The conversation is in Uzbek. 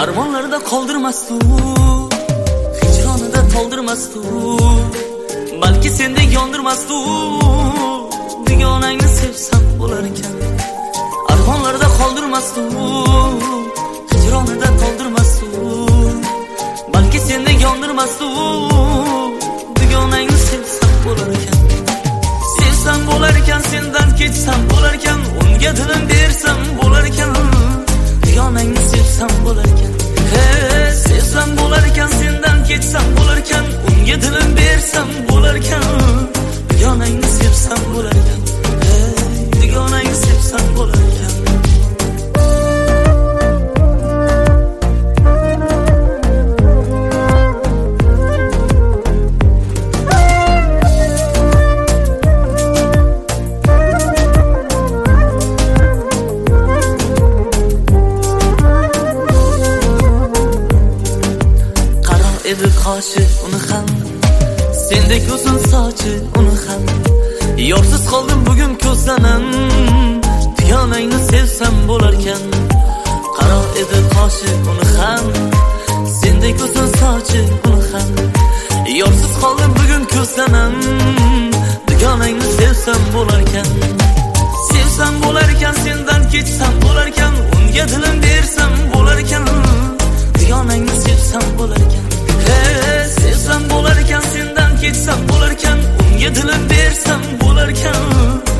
Armonlarda qoldirmasdi, hijronida to'ldirmasdi, balki sendek yondirmasdi. Dugonangni sevsam bo'lar ekan. Armonlarda qoldirmasdi, hijronida to'ldirmasdi, balki sendek yondirmasdi. Dugonangni sevsam bo'lar ekan. Sevsam bo'lar ekan, sendan ketsam bo'lar ekan, unga dilim bersam bo'lar ekan. Dugonangni sevsam bo'lar ekan. Sevsam bo'lar ekan, sendan ketsam bo'lar ekan, unga dilim bersam bo'lar ekan. Dugonangni sevsam bo'lar ekan. Dugonangni sevsam bo'lar ekan. Edi qoshi uni ham, sendek uzun sochi uni ham. Yorsiz qoldim bugun ko'zlanim, dugonangni sevsam bo'lar ekan. Qaro edi qoshi uni ham, sendek uzun sochi uni ham. Yorsiz qoldim bugun ko'zlanim, dugonangni sevsam bo'lar ekan. Sevsam bo'lar ekan, sendan ketsam bo'lar ekan, unga dilim bersam bo'lar ekan. Dugonangni sevsam bo'lar ekan. Sevsam bo'lar ekan, sendan ketsam bo'lar ekan, unga dilim bersam bo'lar ekan.